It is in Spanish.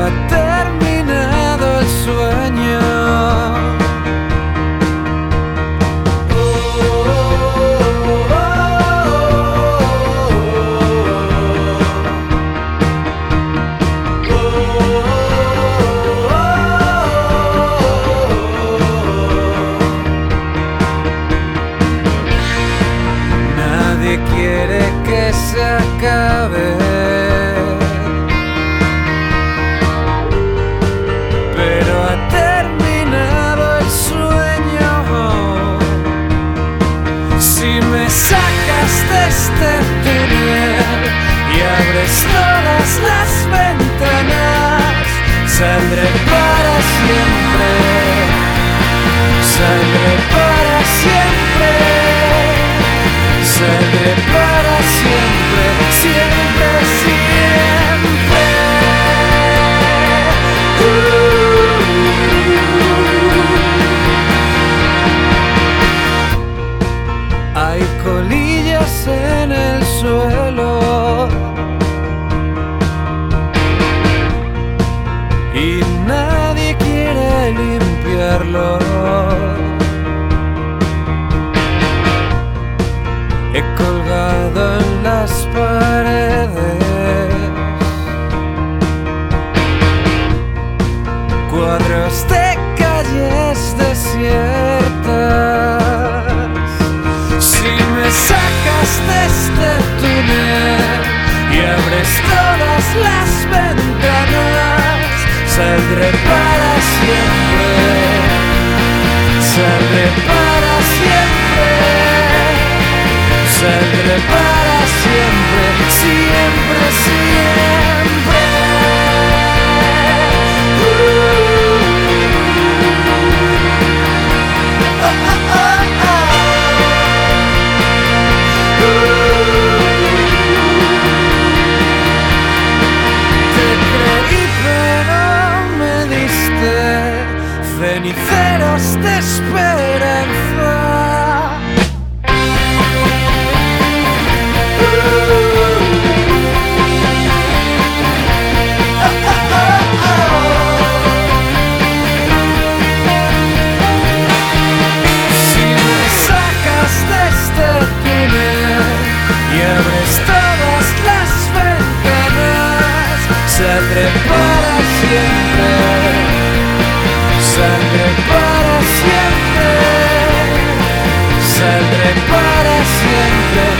ha terminado el sueño. Nadie quiere que se acabe, pero ha terminado el sueño. Si me sacas de este túnel y abres todas las ventanas, saldré para siempre, saldré para siempre, saldré para siempre, siempre, siempre. Hay colillas en el suelo y nadie quiere limpiarlo. He colgado en las paredes cuadros de calles desiertas. Si me sacas de este túnel y abres todas las ventanas, saldré para siempre, saldré para siempre, saldré para siempre, siempre, siempre. Te creí pero me diste ceniceros de esperanza. Y abres todas las ventanas, saldré para siempre, saldré para siempre, saldré para siempre.